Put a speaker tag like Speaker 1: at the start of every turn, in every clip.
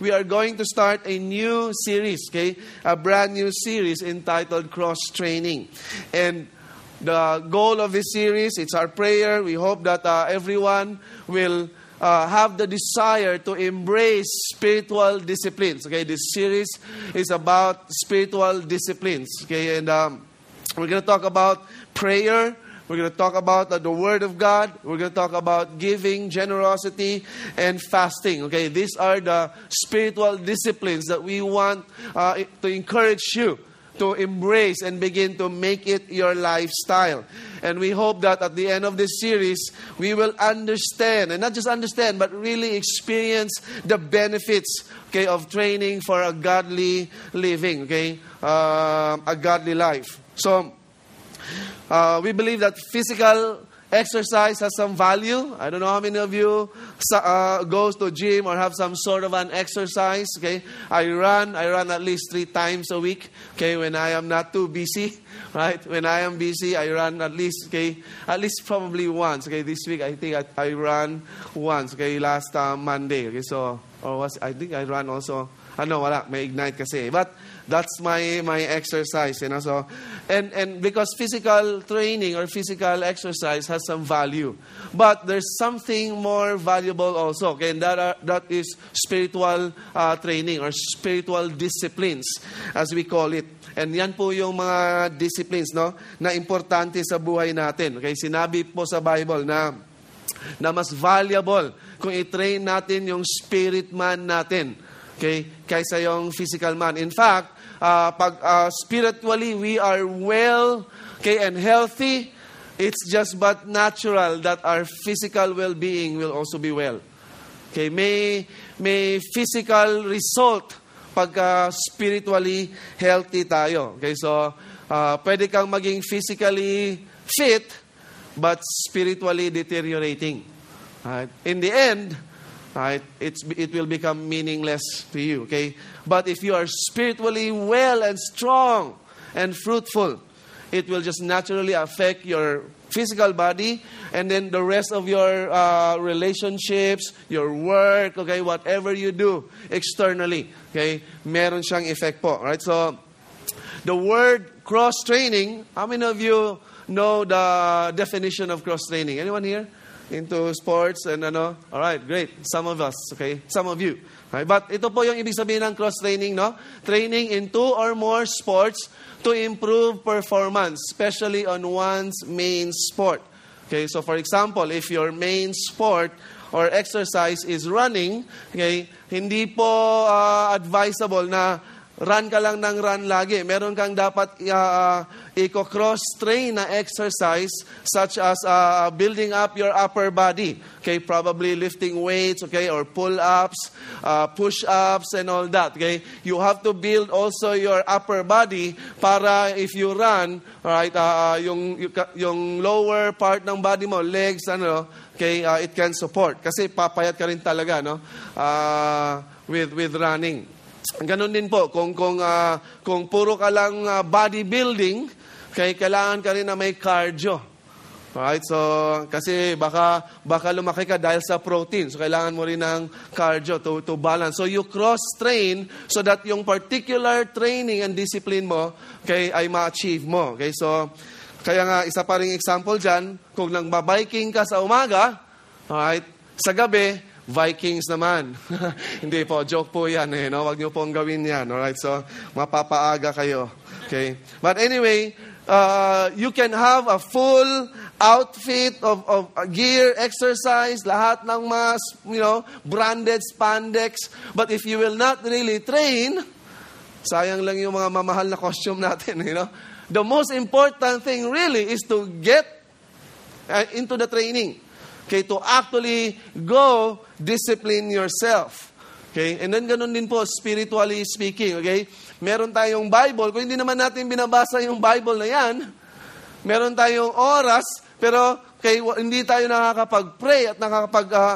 Speaker 1: we are going to start a new series, okay? A brand new series entitled Cross Training. And the goal of this series, it's our prayer. We hope that everyone will have the desire to embrace spiritual disciplines. Okay, this series is about spiritual disciplines. Okay, and we're going to talk about prayer. We're going to talk about the Word of God. We're going to talk about giving, generosity, and fasting. Okay, these are the spiritual disciplines that we want to encourage you to embrace and begin to make it your lifestyle. And we hope that at the end of this series, we will understand, and not just understand, but really experience the benefits, okay, of training for a godly living, okay, a godly life. So, we believe that physical exercise has some value. I don't know how many of you goes to gym or have some sort of an exercise. Okay, I run at least 3 times a week. Okay, when I am not too busy, right? When I am busy, I run at least probably once. Okay, this week I think I ran once. Okay, last Monday. Okay, so I think I ran also. Wala, may Ignite kasi. But that's my exercise, you know. So, and because physical training or physical exercise has some value, but there's something more valuable also. Okay, and that is spiritual training or spiritual disciplines, as we call it. And yan po yung mga disciplines, no, na importante sa buhay natin. Okay, sinabi po sa Bible na mas valuable kung i-train natin yung spirit man natin. Okay, kaysa yung physical man. In fact, pag spiritually we are well, okay, and healthy, it's just but natural that our physical well-being will also be well. Okay, may physical result pag spiritually healthy tayo. Okay, so pwede kang maging physically fit but spiritually deteriorating. Right? In the end, right, it will become meaningless to you, okay? But if you are spiritually well and strong and fruitful, it will just naturally affect your physical body and then the rest of your relationships, your work, okay, whatever you do externally, okay? Meron siyang effect po, right? So, the word cross-training, how many of you know the definition of cross-training? Anyone here? Into sports and all right, great. Some of us, okay? Some of you. Right? But ito po yung ibig sabihin ng cross-training, no? Training in 2 or more sports to improve performance, especially on one's main sport. Okay, so for example, if your main sport or exercise is running, okay, hindi po advisable na run ka lang ng run lagi. Meron kang dapat i-cross-train na exercise such as building up your upper body. Okay, probably lifting weights, okay, or pull-ups, push-ups, and all that. Okay, you have to build also your upper body para if you run, right, yung lower part ng body mo, legs, okay, it can support. Kasi papayat ka rin talaga, no, with running. Ganon din po, kung puro ka lang bodybuilding, kaya kailangan ka rin na may cardio. Alright, so kasi baka lumaki ka dahil sa protein. So kailangan mo rin ng cardio to balance. So you cross-train so that yung particular training and discipline mo ay ma-achieve mo. Okay, so kaya nga isa pa ring example dyan, kung nagbabiking ka sa umaga, alright, sa gabi, Vikings naman. Hindi po, joke po yan no? Huwag niyo pong gawin yan. Alright, so mapapaaga kayo. Okay? But anyway, you can have a full outfit of gear, exercise, lahat ng mas, branded spandex. But if you will not really train, sayang lang yung mga mamahal na costume natin, The most important thing really is to get into the training. Okay, to actually go discipline yourself. Okay, and then ganun din po, spiritually speaking, okay? Meron tayong Bible, kung hindi naman natin binabasa yung Bible na yan, meron tayong oras, pero hindi tayo nakakapag-pray at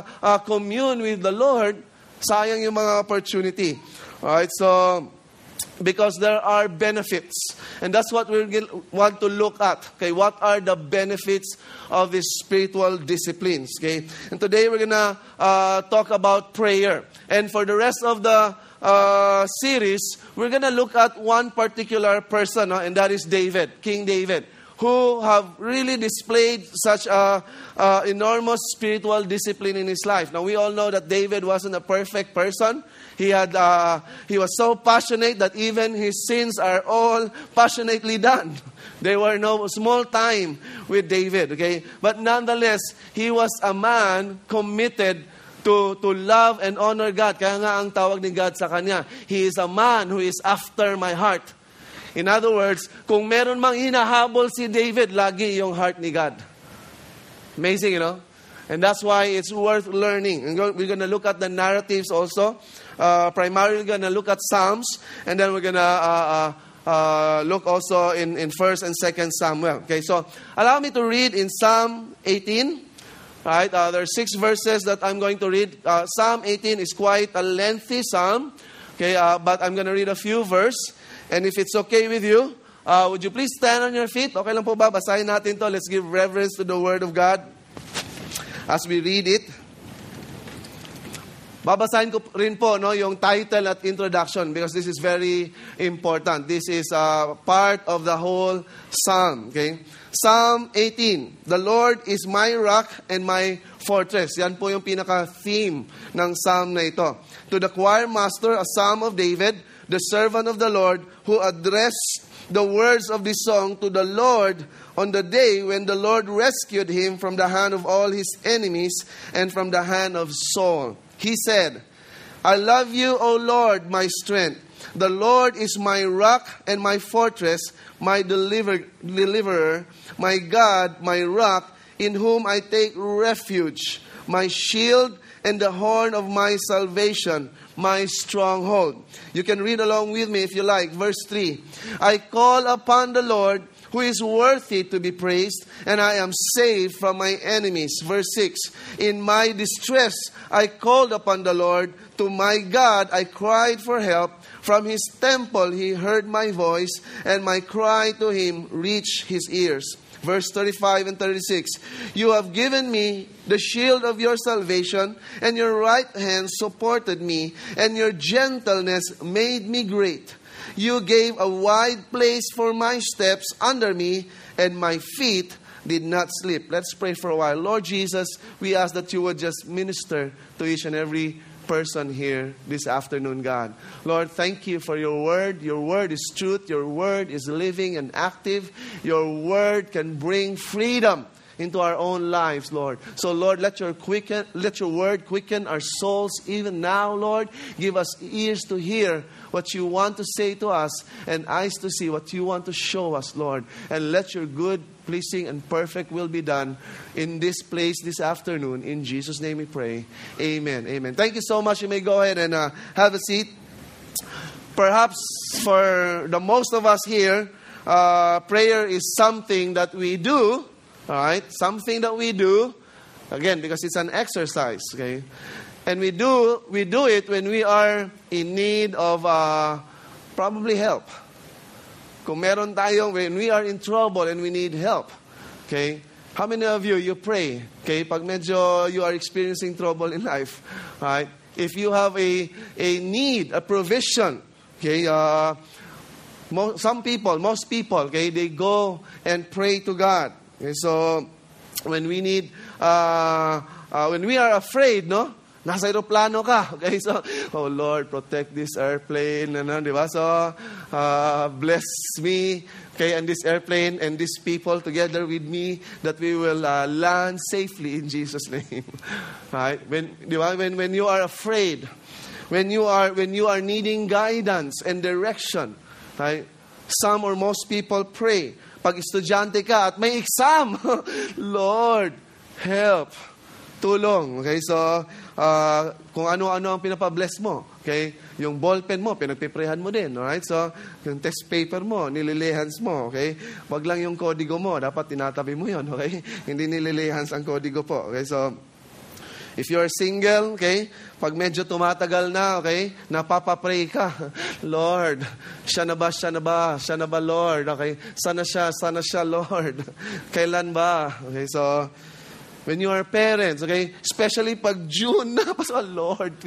Speaker 1: nakakapag-commune with the Lord, sayang yung mga opportunity. Alright, so, because there are benefits. And that's what we want to look at. Okay, what are the benefits of these spiritual disciplines? Okay, and today we're going to talk about prayer. And for the rest of the series, we're going to look at one particular person, and that is David, King David, who have really displayed such a enormous spiritual discipline in his life. Now, we all know that David wasn't a perfect person. He was so passionate that even his sins are all passionately done. There were no small time with David, okay? But nonetheless, he was a man committed to love and honor God. Kaya nga ang tawag ni God sa kanya, he is a man who is after my heart. In other words, kung meron mang hinahabol si David, lagi yung heart ni God. Amazing, you know? And that's why it's worth learning. And we're going to look at the narratives also. Primarily, we're going to look at Psalms. And then we're going to look also in 1st and 2nd Samuel. Okay, so allow me to read in Psalm 18. Right, there are 6 verses that I'm going to read. Psalm 18 is quite a lengthy psalm. Okay, but I'm going to read a few verses. And if it's okay with you, would you please stand on your feet? Okay lang po ba? Basahin natin to. Let's give reverence to the Word of God as we read it. Babasahin ko rin po yung title at introduction because this is very important. This is part of the whole psalm. Okay? Psalm 18, the Lord is my rock and my fortress. Yan po yung pinaka-theme ng psalm na ito. To the choir master, a psalm of David, the servant of the Lord, who addressed the words of this song to the Lord on the day when the Lord rescued him from the hand of all his enemies and from the hand of Saul. He said, I love you, O Lord, my strength. The Lord is my rock and my fortress, my deliverer, my God, my rock, in whom I take refuge, my shield and the horn of my salvation, my stronghold. You can read along with me if you like. Verse 3. I call upon the Lord, who is worthy to be praised, and I am saved from my enemies. Verse 6. In my distress I called upon the Lord. To my God I cried for help. From his temple he heard my voice, and my cry to him reached his ears. Verse 35 and 36. You have given me the shield of your salvation, and your right hand supported me, and your gentleness made me great. You gave a wide place for my steps under me, and my feet did not slip. Let's pray for a while. Lord Jesus, we ask that you would just minister to each and every person here this afternoon, God. Lord, thank you for your word. Your word is truth. Your word is living and active. Your word can bring freedom into our own lives, Lord. So, Lord, let your word quicken our souls even now, Lord. Give us ears to hear what you want to say to us and eyes to see what you want to show us, Lord. And let your good, pleasing, and perfect will be done in this place this afternoon. In Jesus' name we pray. Amen. Amen. Thank you so much. You may go ahead and have a seat. Perhaps for the most of us here, prayer is something that we do. All right, something that we do, again, because it's an exercise, okay? And we do it when we are in need of probably help. Kung meron tayong, when we are in trouble and we need help, okay? How many of you pray, okay? Pag medyo you are experiencing trouble in life, right? If you have a need, a provision, okay? Most people, okay, they go and pray to God. Okay, so when we need, when we are afraid, no? Nasa aeroplano ka. Okay, so, oh Lord, protect this airplane. Di ba? So, bless me, okay, and this airplane and these people together with me, that we will land safely in Jesus' name. Right? When you are afraid, when you are needing guidance and direction, right? Some or most people pray. Pag estudyante ka at may exam, Lord, help, tulong. Okay, so kung ano-ano ang pinapabless mo, okay, yung ballpen mo, pinagpiprehan mo din, alright? So, yung test paper mo, nililehans mo, okay? Wag lang yung kodigo mo, dapat tinatabi mo yon, okay? Hindi nililehans ang kodigo po, okay? So, If you're single, okay, pag medyo tumatagal na, okay, napapapray ka. Lord, siya na ba, Lord? Okay, sana siya, Lord. Kailan ba? Okay, so, when you are parents, okay, especially pag June na, Lord,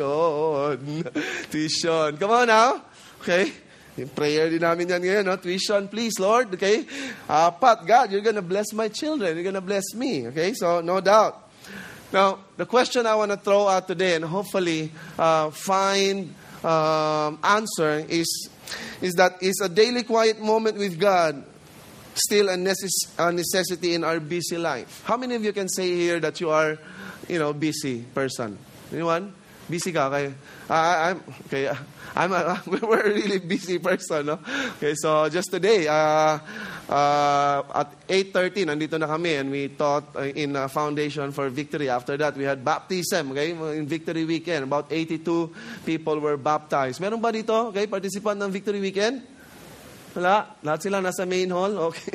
Speaker 1: tuition. Come on now, okay? Yung prayer din namin yan ngayon, no? Tuition, please, Lord, okay? Pat, God, you're gonna bless my children. You're gonna bless me, okay? So, no doubt. Now, the question I want to throw out today and hopefully find answer is that is a daily quiet moment with God still a necessity in our busy life? How many of you can say here that you are, busy person? Anyone? Busy ka? Okay. We're a really busy person, no? Okay, so just today, at 8:30, nandito na kami and we taught in Foundation for Victory. After that, we had baptism, okay? In Victory Weekend, about 82 people were baptized. Meron ba dito, okay, participant ng Victory Weekend? Wala? Lahat sila nasa main hall? Okay.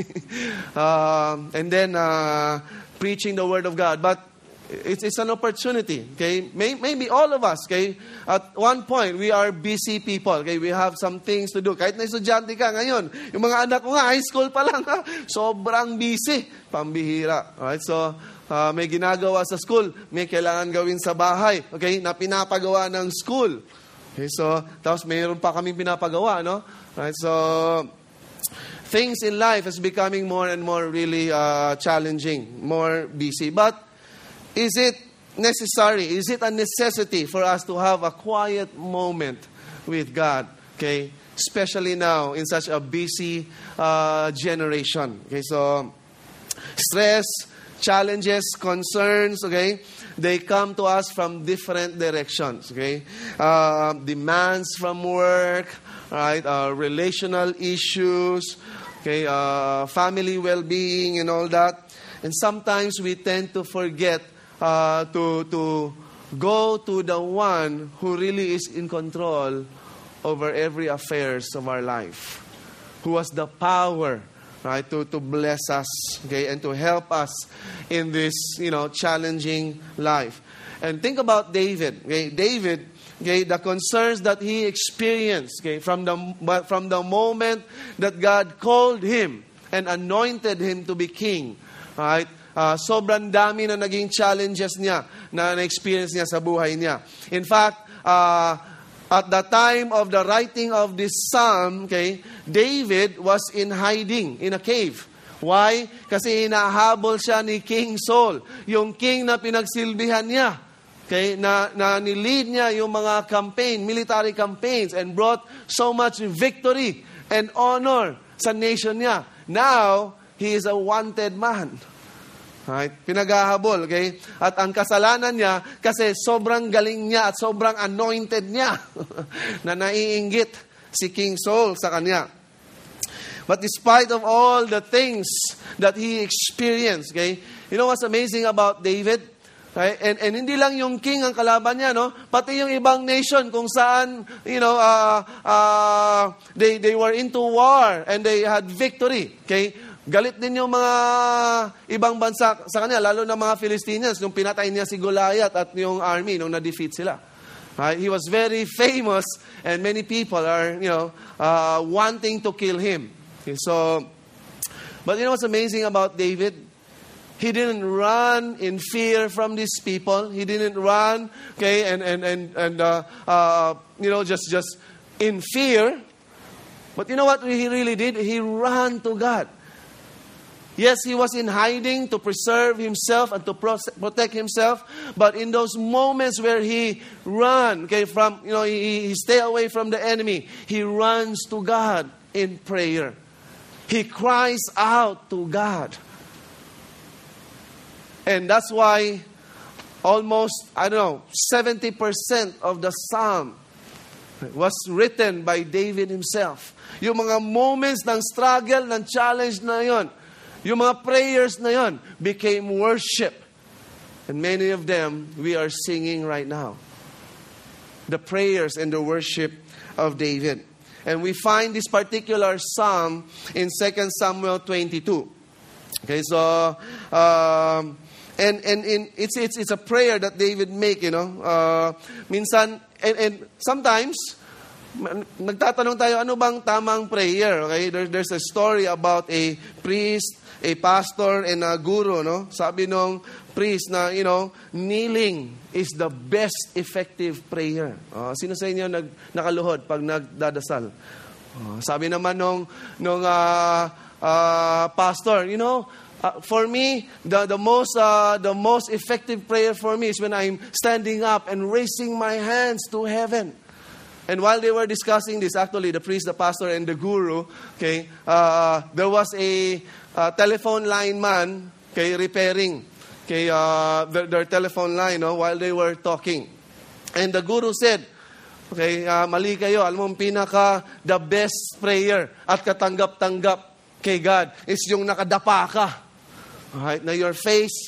Speaker 1: And then, preaching the Word of God. But it's an opportunity, okay? Maybe all of us, okay? At one point, we are busy people, okay? We have some things to do. Kahit na estudyante ka ngayon, yung mga anak ko nga, high school pa lang, sobrang busy. Pambihira. Alright, so, may ginagawa sa school, may kailangan gawin sa bahay, okay? Na pinapagawa ng school. Okay, so, tapos mayroon pa kaming pinapagawa, no? Alright, so, things in life is becoming more and more really challenging, more busy. But, is it necessary? Is it a necessity for us to have a quiet moment with God? Okay, especially now in such a busy generation. Okay, so stress, challenges, concerns. Okay, they come to us from different directions. Okay, demands from work, right? Relational issues. Okay, family well-being and all that. And sometimes we tend to forget to go to the one who really is in control over every affairs of our life, who has the power, right, to bless us, okay, and to help us in this, challenging life. And think about David, okay? David, okay, the concerns that he experienced, okay, from the moment that God called him and anointed him to be king, right? Sobrang dami na naging challenges niya na na-experience niya sa buhay niya. In fact, at the time of the writing of this psalm, okay, David was in hiding in a cave. Why? Kasi hinahabol siya ni King Saul, yung king na pinagsilbihan niya. Okay, na nilid niya yung mga military campaigns and brought so much victory and honor sa nation niya. Now, he is a wanted man. Right? Pinaghahabol, okay? At ang kasalanan niya, kasi sobrang galing niya at sobrang anointed niya na naiinggit si King Saul sa kanya. But despite of all the things that he experienced, okay? You know what's amazing about David? Right? And hindi lang yung king ang kalaban niya, no? Pati yung ibang nation kung saan, they were into war and they had victory, okay? Galit din yung mga ibang bansa sa kanya, lalo na mga Philistines, nung pinatay niya si Goliath at yung army, nung na-defeat sila. Right? He was very famous and many people are, wanting to kill him. Okay, so, but you know what's amazing about David? He didn't run in fear from these people. He didn't run, okay, and just in fear. But you know what he really did? He ran to God. Yes, he was in hiding to preserve himself and to protect himself. But in those moments where he ran, okay, from, he stay away from the enemy, he runs to God in prayer. He cries out to God. And that's why almost, 70% of the psalm was written by David himself. Yung mga moments ng struggle, ng challenge na yon, yung mga prayers na yon became worship. And many of them we are singing right now. The prayers and the worship of David. And we find this particular psalm in 2 Samuel 22. Okay, so And it's a prayer that David make, minsan, and sometimes, nagtatanong tayo, ano bang tamang prayer? Okay? There's a story about a priest, a pastor, and a guru, no? Sabi nung priest na, kneeling is the best effective prayer. Sino sa inyo nakaluhod pag nagdadasal? Sabi naman nung pastor, for me, the most effective prayer for me is when I'm standing up and raising my hands to heaven. And while they were discussing this, actually, the priest, the pastor, and the guru, okay, there was a telephone line man, okay, repairing, okay, their telephone line, while they were talking. And the guru said, okay, mali kayo, alam mo, the best prayer at katanggap-tanggap kay God is yung nakadapa ka. Alright, na your face,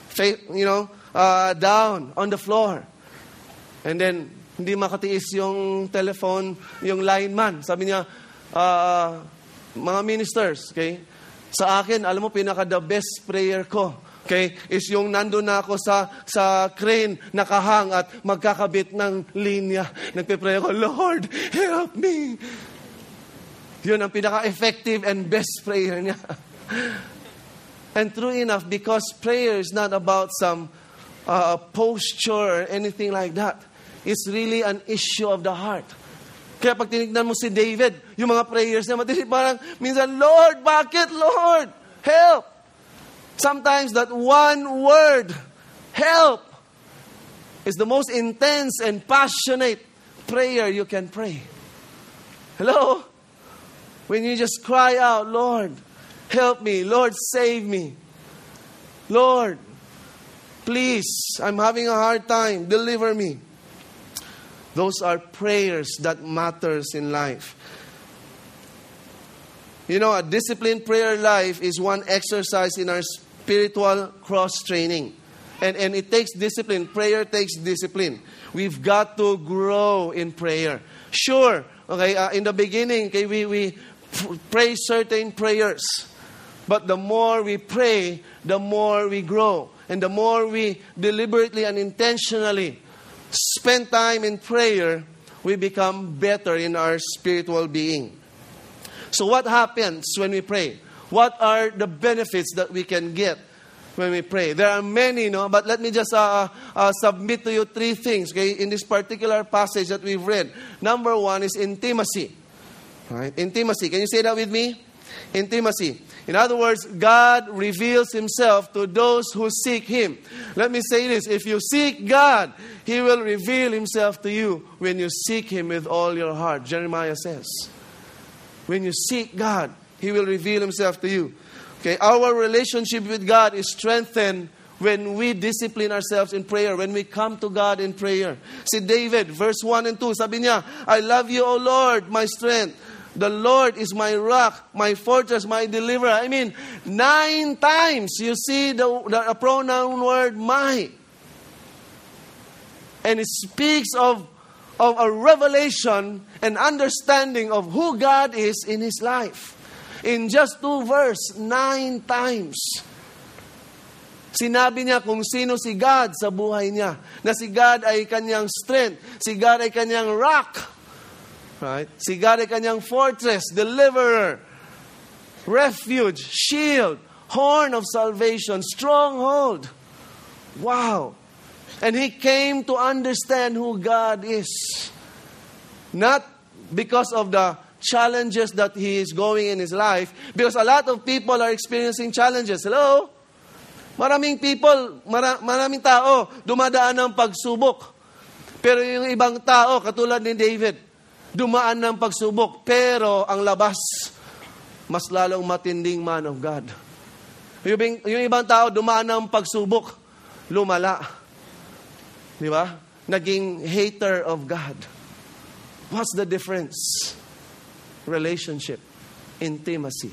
Speaker 1: down on the floor. And then, hindi makatiis yung telephone, yung lineman. Sabi niya, mga ministers, okay, sa akin, alam mo, the best prayer ko, okay, is yung nandun na ako sa crane, nakahang at magkakabit ng linya. Nagpe-pray ako, Lord, help me. Yun ang pinaka-effective and best prayer niya. And true enough, because prayer is not about some posture or anything like that. It's really an issue of the heart. Kaya pag tinignan mo si David, yung mga prayers niya, parang minsan, Lord, bakit, Lord? Help! Sometimes that one word, help, is the most intense and passionate prayer you can pray. Hello? When you just cry out, Lord, help me. Lord, save me. Lord, please, I'm having a hard time. Deliver me. Those are prayers that matters in life. A disciplined prayer life is one exercise in our spiritual cross-training. And it takes discipline. Prayer takes discipline. We've got to grow in prayer. Sure, okay, in the beginning, okay, we pray certain prayers. But the more we pray, the more we grow. And the more we deliberately and intentionally spend time in prayer, we become better in our spiritual being. So what happens when we pray? What are the benefits that we can get when we pray? There are many, but let me just submit to you 3 things, okay, in this particular passage that we've read. Number 1 is intimacy. Right? Intimacy. Can you say that with me? Intimacy. In other words, God reveals Himself to those who seek Him. Let me say this. If you seek God, He will reveal Himself to you when you seek Him with all your heart. Jeremiah says. When you seek God, He will reveal Himself to you. Okay, our relationship with God is strengthened when we discipline ourselves in prayer, when we come to God in prayer. Si David, verse 1 and 2, sabi niya, I love you, O Lord, my strength. The Lord is my rock, my fortress, my deliverer. I mean, 9 times you see the pronoun word my. And it speaks of a revelation and understanding of who God is in his life. In just 2 verses, 9 times. Sinabi niya kung sino si God sa buhay niya. Na si God ay kanyang strength. Si God ay kanyang rock. Right? Si God ay kanyang fortress, deliverer, refuge, shield, horn of salvation, stronghold. Wow. And he came to understand who God is. Not because of the challenges that he is going in his life. Because a lot of people are experiencing challenges. Hello? Maraming people, maraming tao, dumadaan ng pagsubok. Pero yung ibang tao, katulad ni David, dumaan ng pagsubok. Pero ang labas, mas lalong matinding man of God. Yung ibang tao, dumaan ng pagsubok, lumala. Di ba? Naging hater of God. What's the difference? Relationship. Intimacy.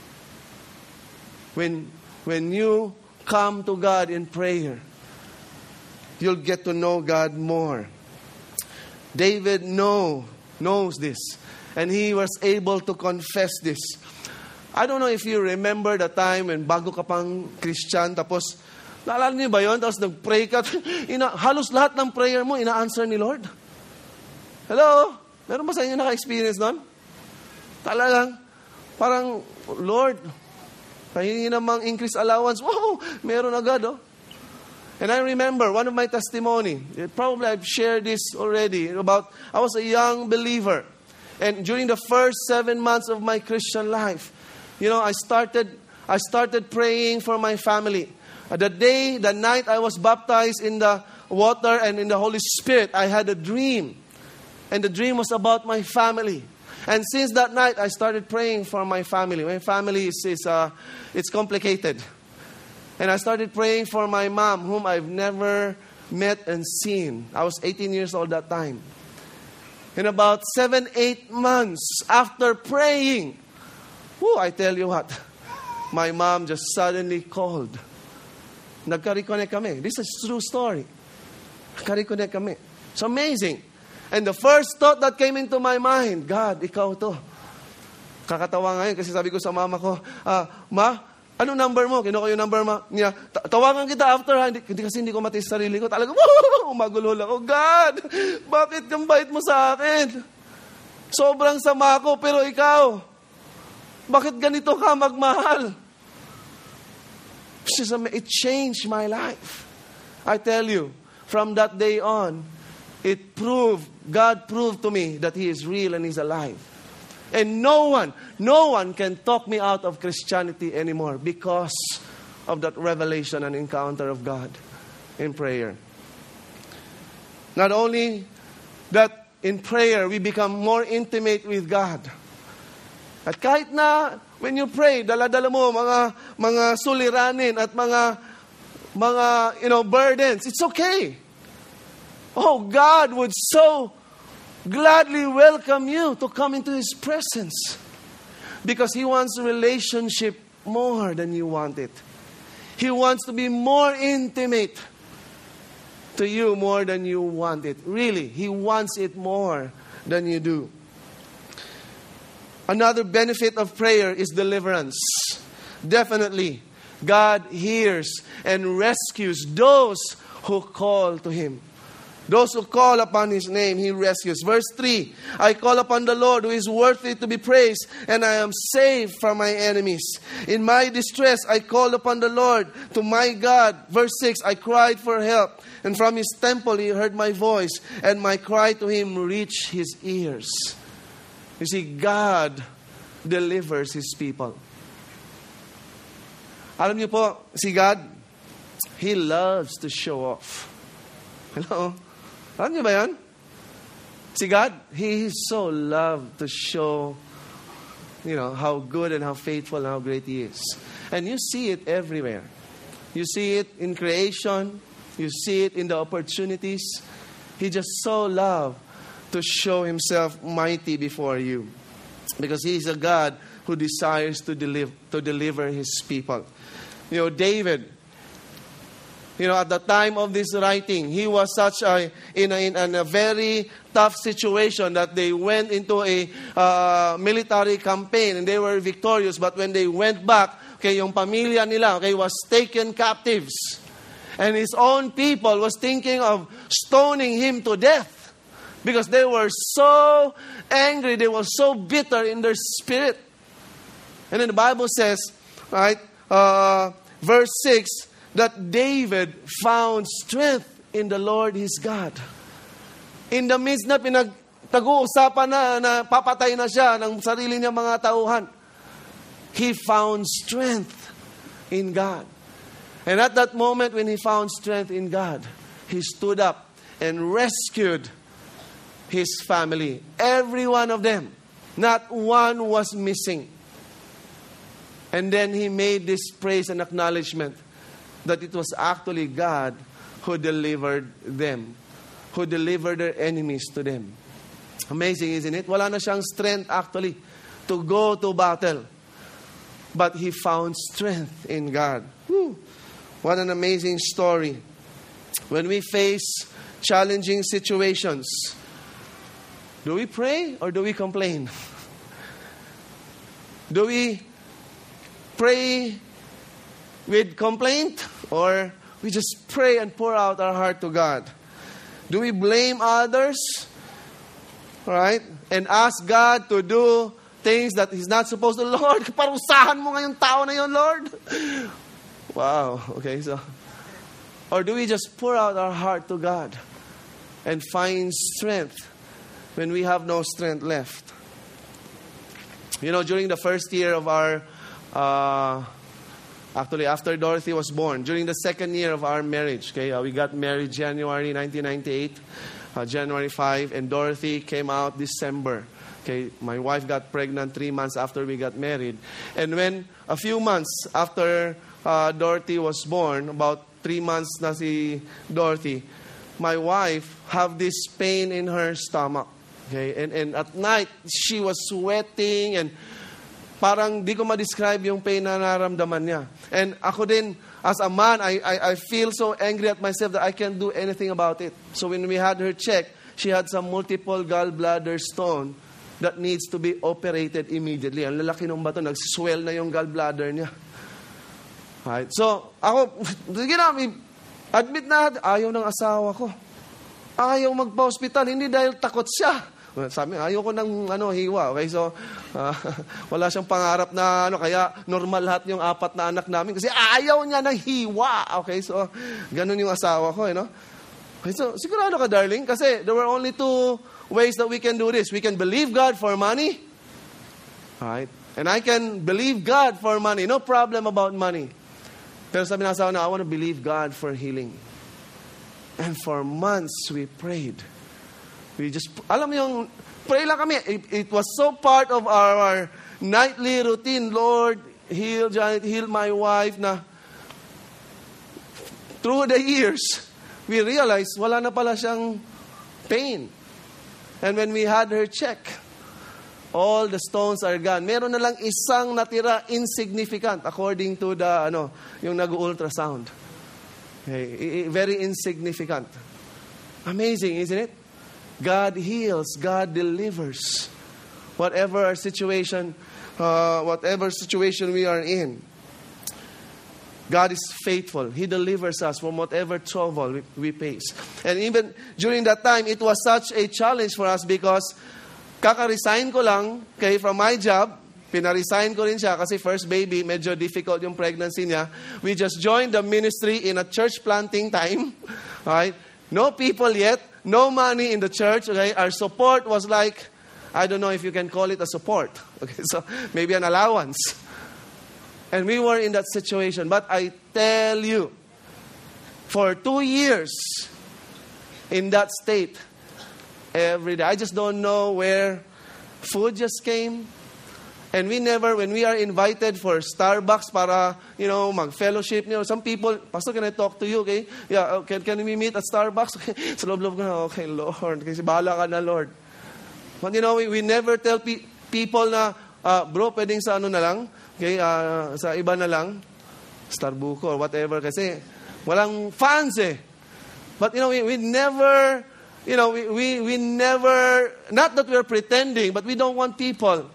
Speaker 1: When you come to God in prayer, you'll get to know God more. David knows this. And he was able to confess this. I don't know if you remember the time when bago ka pang Christian, tapos Naalala niyo ba yun? Tapos nag-pray ka. Halos lahat ng prayer mo, ina-answer ni Lord. Hello? Meron ba sa inyo naka-experience nun? Talagang, parang, Lord, pahingi namang increase allowance. Wow! Meron agad, oh. And I remember one of my testimony, probably I've shared this already, about I was a young believer. And during the first 7 months of my Christian life, I started praying for my family. The night I was baptized in the water and in the Holy Spirit, I had a dream. And the dream was about my family. And since that night, I started praying for my family. My family it's complicated. And I started praying for my mom, whom I've never met and seen. I was 18 years old that time. In about 7-8 months after praying, I tell you what, my mom just suddenly called. Nagka-reconnect kami. This is a true story. Nagka-reconnect kami. It's amazing. And the first thought that came into my mind, God, ikaw to. Kakatawa ngayon kasi sabi ko sa mama ko, Ma, anong number mo? Kinuha ko yung number niya. Tawagan kita after, ha? Hindi ko matiis sarili ko. Talaga, umagulo lang. Oh God, bakit kang bait mo sa akin? Sobrang sama ko, pero ikaw, bakit ganito ka magmahal? It changed my life. I tell you, from that day on, God proved to me that He is real and He's alive. And no one can talk me out of Christianity anymore because of that revelation and encounter of God in prayer. Not only that in prayer, we become more intimate with God. At kahit na when you pray, dala-dala mo mga suliranin at mga burdens, it's okay. Oh, God would so gladly welcome you to come into His presence because He wants a relationship more than you want it. He wants to be more intimate to you more than you want it. Really, He wants it more than you do. Another benefit of prayer is deliverance. Definitely, God hears and rescues those who call to Him. Those who call upon His name, He rescues. Verse 3, I call upon the Lord who is worthy to be praised, and I am saved from my enemies. In my distress, I called upon the Lord, to my God. Verse 6, I cried for help, and from His temple He heard my voice, and my cry to Him reached His ears. You see, God delivers His people. Alam niyo po, si God, He loves to show off. Hello? Alam niyo ba yan? Si God, He so loved to show, how good and how faithful and how great He is. And you see it everywhere. You see it in creation. You see it in the opportunities. He just so loved to show Himself mighty before you. Because He is a God who desires to deliver His people. David, at the time of this writing, he was in a very tough situation that they went into a military campaign and they were victorious. But when they went back, yung pamilya nila, was taken captives. And his own people was thinking of stoning him to death because they were so angry, they were so bitter in their spirit. And then the Bible says, right, verse 6, that David found strength in the Lord his God. In the midst na pinagtag-uusapan na papatay na siya ng sarili niya mga tauhan, he found strength in God. And at that moment when he found strength in God, he stood up and rescued his family. Every one of them. Not one was missing. And then he made this praise and acknowledgement that it was actually God who delivered them, who delivered their enemies to them. Amazing, isn't it? Wala na siyang strength actually to go to battle. But he found strength in God. Whew. What an amazing story. When we face challenging situations, do we pray or do we complain? Do we pray with complaint or We just pray and pour out our heart to God. Do we blame others? Right? And ask God to do things that He's not supposed to. Lord, parusahan mo ngayong tao na yon, Lord. Wow. Okay, so. Or do we just pour out our heart to God and find strength when we have no strength left? During the first year of our, actually after Dorothy was born, during the second year of our marriage, okay, we got married January 1998, January 5, and Dorothy came out December. Okay, my wife got pregnant 3 months after we got married. And when a few months after Dorothy was born, about 3 months na si Dorothy, my wife have this pain in her stomach. Okay, and at night, she was sweating and parang di ko ma-describe yung pain na naramdaman niya. And ako din, as a man, I feel so angry at myself that I can't do anything about it. So when we had her checked, she had some multiple gallbladder stone that needs to be operated immediately. Ang lalaki ng bato, nagsiswell na yung gallbladder niya. Right? So, ako, sige na, admit na, ayaw ng asawa ko. Ayaw magpa-hospital, hindi dahil takot siya. Sabi, ayaw ko ng hiwa. Okay, so, wala siyang pangarap na kaya normal lahat yung 4 na anak namin kasi ayaw niya ng hiwa. Okay, so, ganun yung asawa ko, Okay, so, sigurado ka, darling, kasi there were only 2 ways that we can do this. We can believe God for money. Right? And I can believe God for money. No problem about money. Pero sabi ng asawa na, I want to believe God for healing. And for months, we prayed. We just, alam mo yung, pray lang kami. It was so part of our nightly routine. Lord, heal Janet, heal my wife na. Through the years, we realized wala na pala siyang pain. And when we had her check, all the stones are gone. Meron na lang isang natira, insignificant, according to the, yung nag-ultrasound. Okay, very insignificant. Amazing, isn't it? God heals, God delivers. Whatever our situation, whatever situation we are in, God is faithful. He delivers us from whatever trouble we face. And even during that time, it was such a challenge for us because kaka-resign ko lang from my job. Pina-resign ko rin siya kasi first baby, medyo difficult yung pregnancy niya. We just joined the ministry in a church planting time. Right? No people yet. No money in the church. Okay? Our support was like, I don't know if you can call it a support. Okay, so maybe an allowance. And we were in that situation. But I tell you, for 2 years, in that state, every day, I just don't know where food just came. And we never, when we are invited for Starbucks para, mag-fellowship, some people, Pastor, can I talk to you, okay? Yeah, can we meet at Starbucks? Okay. Sa loob-loob ko na, okay, Lord, kasi bahala ka na, Lord. But we never tell people na, bro, pwedeng sa na lang, okay, sa iba na lang, Starbucks or whatever, kasi walang fans eh. But, we never, we never, not that we're pretending, but we don't want people,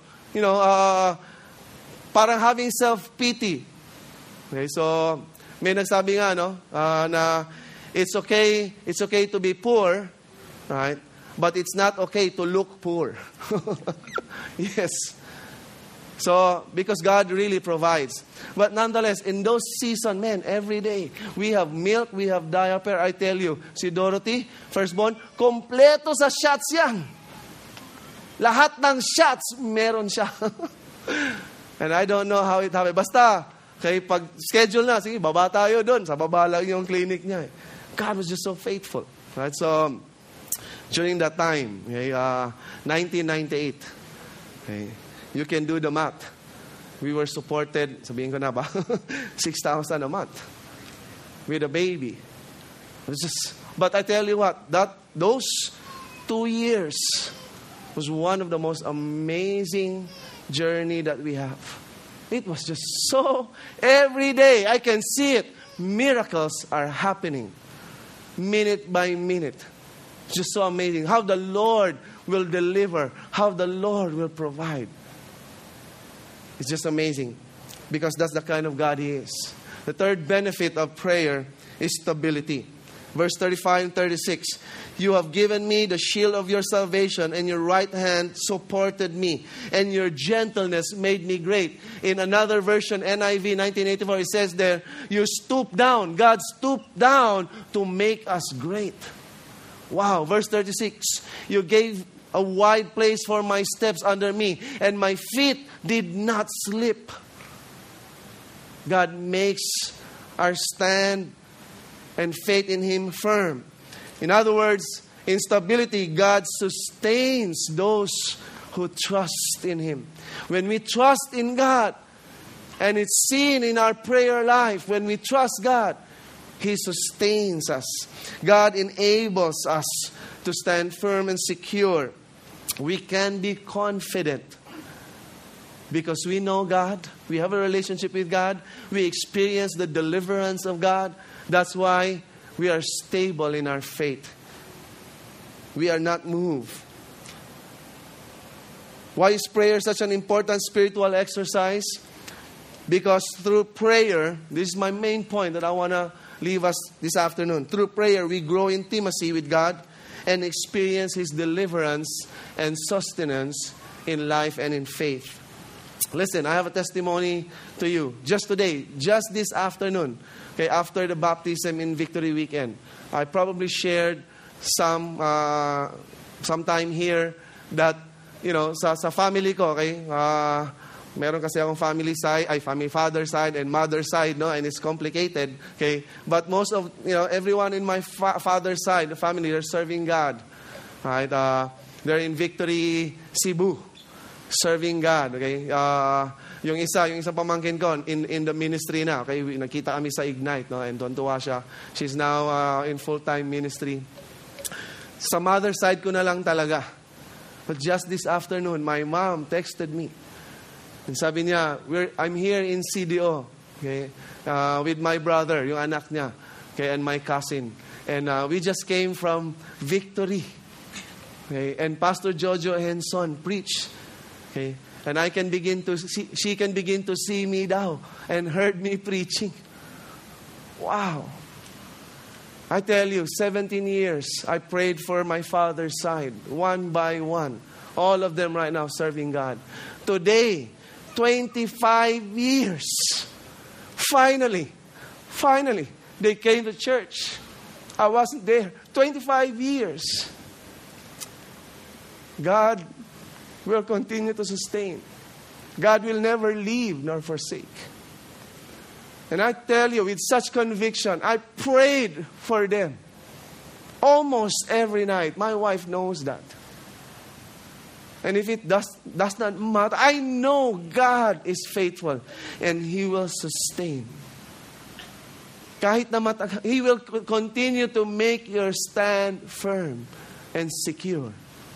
Speaker 1: parang having self-pity. Okay, so, may nagsabi nga, na it's okay to be poor, right? But it's not okay to look poor. Yes. So, because God really provides. But nonetheless, in those seasons, man, every day, we have milk, we have diaper. I tell you, si Dorothy, firstborn, kompleto sa shots yan. Lahat ng shots, meron siya. And I don't know how it happened. Basta, pag schedule na, sige, baba tayo doon. Sa baba lang yung clinic niya. God was just so faithful. Right? So, during that time, 1998, okay, you can do the math. We were supported, sabihin ko na ba, 6,000 a month with a baby. But I tell you what, those 2 years was one of the most amazing journey that we have. It was just so, every day I can see it. Miracles are happening minute by minute. It's just so amazing how the Lord will deliver, how the Lord will provide. It's just amazing because that's the kind of God He is. The third benefit of prayer stability. Verse 35 and 36. You have given me the shield of your salvation, and your right hand supported me, and your gentleness made me great. In another version, NIV 1984, it says there, you stoop down. God stooped down to make us great. Wow. Verse 36. You gave a wide place for my steps under me, and my feet did not slip. God makes our stand and faith in Him firm. In other words, in stability, God sustains those who trust in Him. When we trust in God, and it's seen in our prayer life, when we trust God, He sustains us. God enables us to stand firm and secure. We can be confident because we know God. We have a relationship with God. We experience the deliverance of God. That's why we are stable in our faith. We are not moved. Why is prayer such an important spiritual exercise? Because through prayer, this is my main point that I want to leave us this afternoon. Through prayer, we grow intimacy with God and experience His deliverance and sustenance in life and in faith. Listen, I have a testimony to you. Just today, just this afternoon, okay, after the baptism in Victory Weekend, I probably shared sometime here that, you know, sa family ko, okay, meron kasi akong family father side and mother side, no, and it's complicated, okay. But most of, everyone in my father's side, the family, they're serving God, right? They're in Victory Cebu, serving God, okay. Yung isang pamangkin ko in the ministry na, okay. Nakita kami sa Ignite, no, and tuwa siya. She's now in full-time ministry. Sa mother side ko na lang talaga. But just this afternoon, my mom texted me. And sabi niya, I'm here in CDO, okay, with my brother, yung anak niya, okay, and my cousin. And we just came from Victory. Okay, and Pastor Jojo Henson preached. Okay, and she can begin to see me now and heard me preaching. Wow. I tell you, 17 years, I prayed for my father's side, one by one. All of them right now serving God. Today, 25 years. Finally, they came to church. I wasn't there. 25 years. God will continue to sustain. God will never leave nor forsake. And I tell you with such conviction, I prayed for them almost every night. My wife knows that. And if it does not matter, I know God is faithful and He will sustain. Kahit na He will continue to make your stand firm and secure.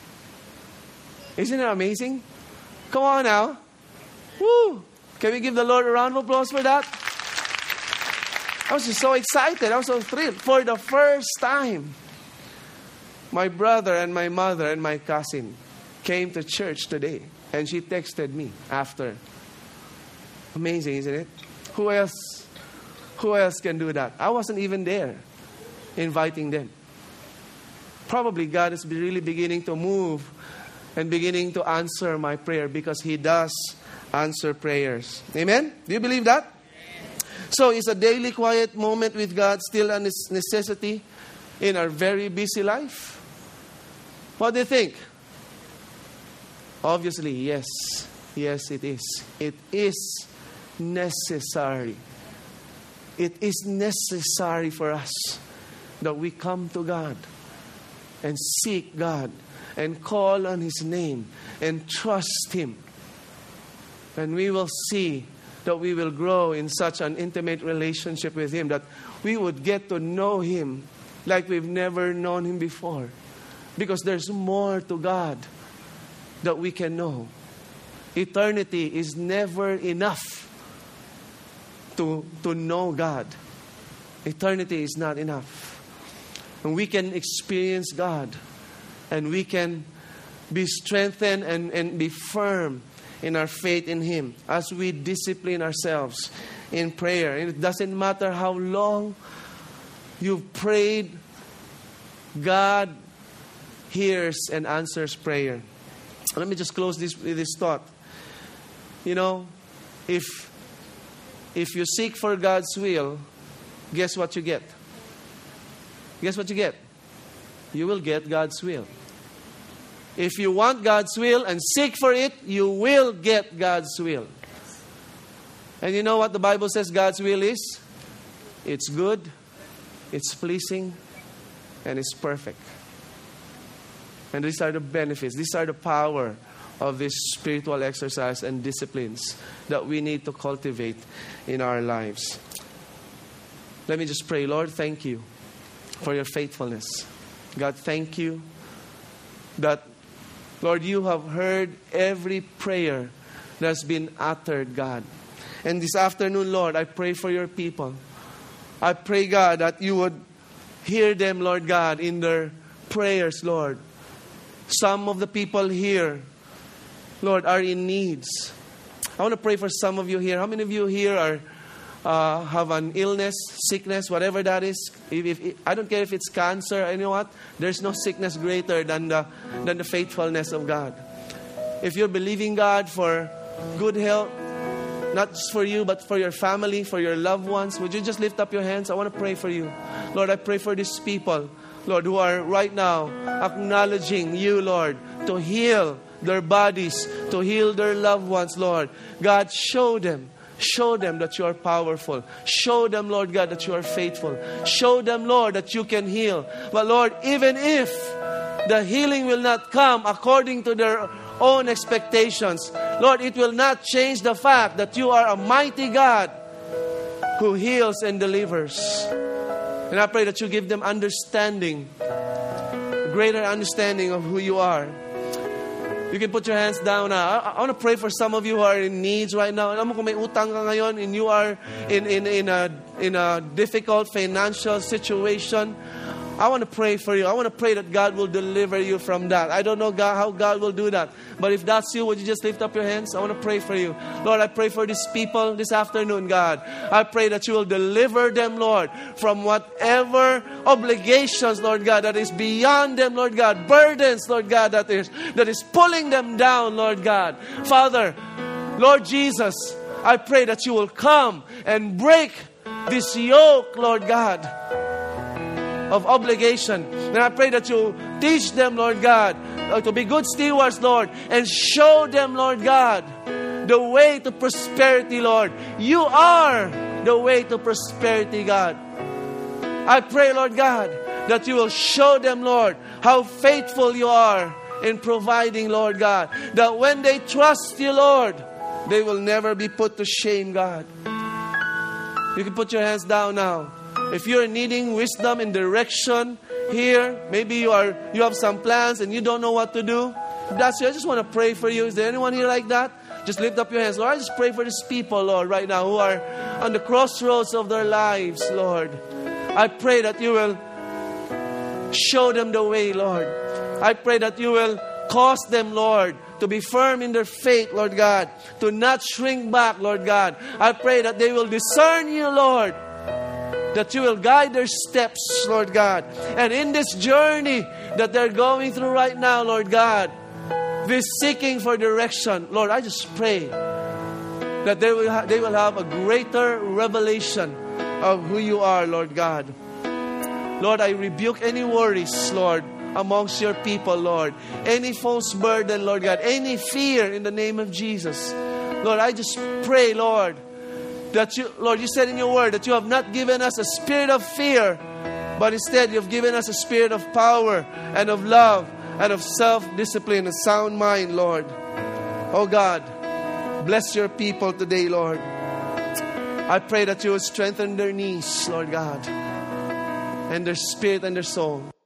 Speaker 1: Isn't it amazing? Come on now. Woo! Can we give the Lord a round of applause for that? I was just so excited. I was so thrilled. For the first time, my brother and my mother and my cousin came to church today. And she texted me after. Amazing, isn't it? Who else can do that? I wasn't even there inviting them. Probably God is really beginning to move and beginning to answer my prayer because He does answer prayers. Amen? Do you believe that? So is a daily quiet moment with God still a necessity in our very busy life? What do you think? Obviously, yes. Yes, it is. It is necessary. It is necessary for us that we come to God and seek God and call on His name and trust Him. And we will see that we will grow in such an intimate relationship with Him that we would get to know Him like we've never known Him before. Because there's more to God that we can know. Eternity is never enough to know God. Eternity is not enough. And we can experience God. And we can be strengthened and be firm in our faith in Him as we discipline ourselves in prayer. And it doesn't matter how long you've prayed, God hears and answers prayer. Let me just close this with this thought. You know, if you seek for God's will, guess what you get? Guess what you get? You will get God's will. If you want God's will and seek for it, you will get God's will. And you know what the Bible says God's will is? It's good, it's pleasing, and it's perfect. And these are the benefits, these are the power of this spiritual exercise and disciplines that we need to cultivate in our lives. Let me just pray. Lord, thank you for your faithfulness. God, thank you that, Lord, you have heard every prayer that's been uttered, God. And this afternoon, Lord, I pray for your people. I pray, God, that you would hear them, Lord God, in their prayers, Lord. Some of the people here, Lord, are in needs. I want to pray for some of you here. How many of you here have an illness, sickness, whatever that is? I don't care if it's cancer. You know what? There's no sickness greater than the faithfulness of God. If you're believing God for good health, not just for you, but for your family, for your loved ones, would you just lift up your hands? I want to pray for you. Lord, I pray for these people, Lord, who are right now acknowledging you, Lord, to heal their bodies, to heal their loved ones, Lord. God, show them that you are powerful. Show them, Lord God, that you are faithful. Show them, Lord, that you can heal. But Lord, even if the healing will not come according to their own expectations, Lord, it will not change the fact that you are a mighty God who heals and delivers. And I pray that you give them understanding, greater understanding of who you are. You can put your hands down now. I want to pray for some of you who are in needs right now. Alam mo kung may utang ka ngayon and you are in a difficult financial situation, I want to pray for you. I want to pray that God will deliver you from that. I don't know how God will do that. But if that's you, would you just lift up your hands? I want to pray for you. Lord, I pray for these people this afternoon, God. I pray that you will deliver them, Lord, from whatever obligations, Lord God, that is beyond them, Lord God. Burdens, Lord God, that is pulling them down, Lord God. Father, Lord Jesus, I pray that you will come and break this yoke, Lord God, of obligation. And I pray that you teach them, Lord God, to be good stewards, Lord, and show them, Lord God, the way to prosperity, Lord. You are the way to prosperity, God. I pray, Lord God, that you will show them, Lord, how faithful you are in providing, Lord God. That when they trust you, Lord, they will never be put to shame, God. You can put your hands down now. If you're needing wisdom and direction here, maybe you have some plans and you don't know what to do. If that's you, I just want to pray for you. Is there anyone here like that? Just lift up your hands. Lord, I just pray for these people, Lord, right now who are on the crossroads of their lives, Lord. I pray that you will show them the way, Lord. I pray that you will cause them, Lord, to be firm in their faith, Lord God, to not shrink back, Lord God. I pray that they will discern you, Lord, that you will guide their steps, Lord God. And in this journey that they're going through right now, Lord God, this seeking for direction, Lord, I just pray that they will have a greater revelation of who you are, Lord God. Lord, I rebuke any worries, Lord, amongst your people, Lord. Any false burden, Lord God. Any fear in the name of Jesus. Lord, I just pray, Lord, that you, Lord, you said in your word that you have not given us a spirit of fear, but instead you have given us a spirit of power and of love and of self-discipline, a sound mind, Lord. Oh God, bless your people today, Lord. I pray that you will strengthen their knees, Lord God, and their spirit and their soul.